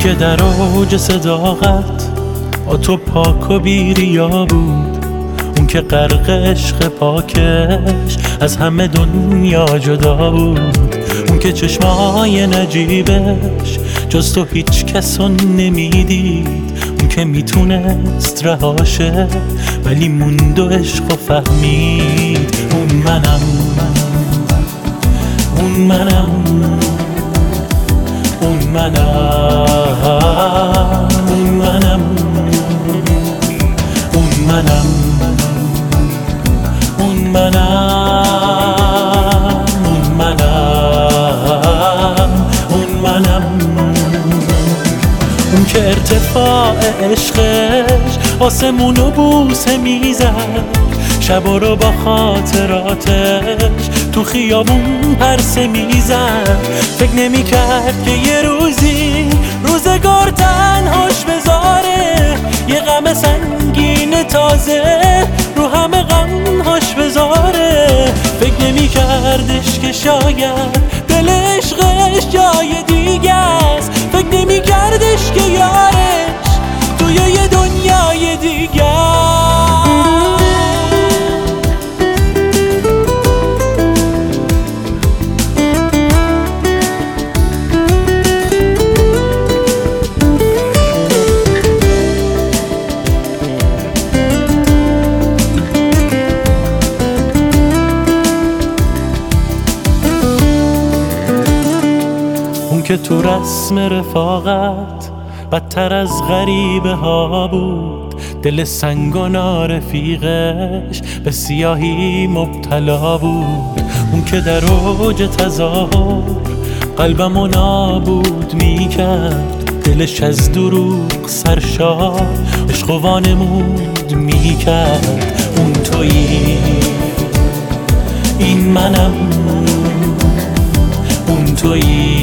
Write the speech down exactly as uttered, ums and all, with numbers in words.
که در اوج صداقت با تو پاک و بی‌ریا بود، اون که غرق عشق پاکش از همه دنیا جدا بود، اون که چشمای نجیبش جز تو هیچ کسو نمیدید، اون که میتونست رهاشه ولی موند و عشق و فهمید. اون منم، اون منم، اون منم، اون منم، اون منم، اون منم، اون منم، اون منم، اون که ارتفاع عشقش آسمونو بوسه میزد، شبا رو با خاطراتش تو خیابون پرسه میزد. فکر نمی کرد که یه روزی روزگار تنهاش بذاره، یه غم سنگین تازه رو همه غمهاش بذاره. فکر نمی کردش که شاید دل عشقش جای دیگه است، فکر نمی کردش که یارش توی یه دنیای دیگه است. که تو رسم رفاقت بدتر از غریبه ها بود، دل سنگ و نارفیقش به سیاهی مبتلا بود. اون که در اوج تظاهر قلبمو نابود میکرد، دلش از دروغ سرشار عشق و وانمود میکرد. اون تویی، این منم، اون تویی،